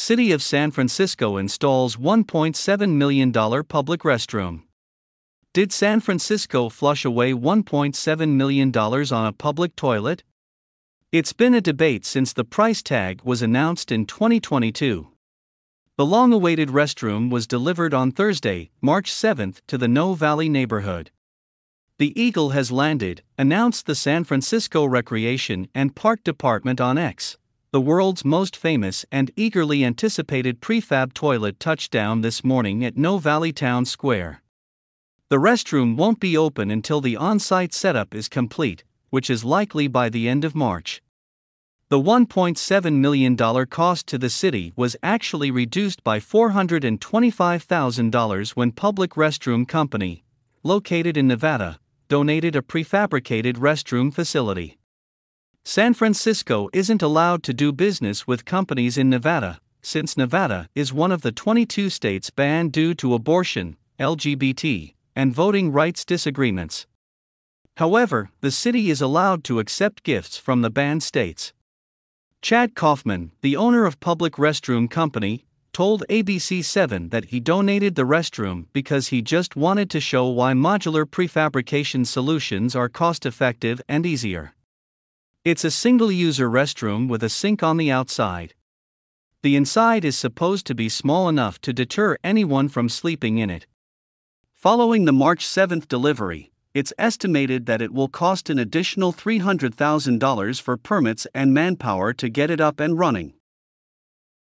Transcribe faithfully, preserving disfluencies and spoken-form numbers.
City of San Francisco installs one point seven million dollars public restroom. Did San Francisco flush away one point seven million dollars on a public toilet? It's been a debate since the price tag was announced in twenty twenty-two. The long-awaited restroom was delivered on Thursday, March seventh, to the No Valley neighborhood. The Eagle has landed, announced the San Francisco Recreation and Park Department on X. The world's most famous and eagerly anticipated prefab toilet touched down this morning at No Valley Town Square. The restroom won't be open until the on-site setup is complete, which is likely by the end of March. The one point seven million dollars cost to the city was actually reduced by four hundred twenty-five thousand dollars when Public Restroom Company, located in Nevada, donated a prefabricated restroom facility. San Francisco isn't allowed to do business with companies in Nevada, since Nevada is one of the twenty-two states banned due to abortion, L G B T, and voting rights disagreements. However, the city is allowed to accept gifts from the banned states. Chad Kaufman, the owner of Public Restroom Company, told A B C seven that he donated the restroom because he just wanted to show why modular prefabrication solutions are cost-effective and easier. It's a single-user restroom with a sink on the outside. The inside is supposed to be small enough to deter anyone from sleeping in it. Following the March seventh delivery, it's estimated that it will cost an additional three hundred thousand dollars for permits and manpower to get it up and running.